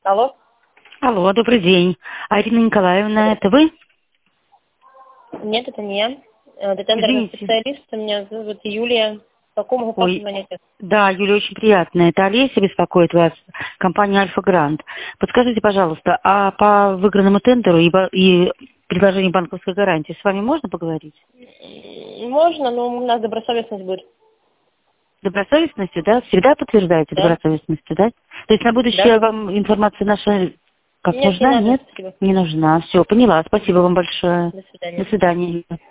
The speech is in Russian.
Алло? Алло, добрый день. Ирина Николаевна, это вы? Нет, это не я. Это тендерный Извините. специалист. Меня зовут Юлия. По какому вопросу Ой, звоните? да, Юля, очень приятно. Это Олеся беспокоит вас, компания Альфа Грант. Подскажите, пожалуйста, а по выигранному тендеру и предложению банковской гарантии с вами можно поговорить? Можно, но у нас добросовестность будет. Добросовестностью, да? Всегда подтверждаете Да? добросовестностью, да? То есть на Да? будущее вам информация наша как Нет, не нужна? надо. Нет? Спасибо. Не нужна. Все, поняла. Спасибо вам большое. До До свидания. свидания.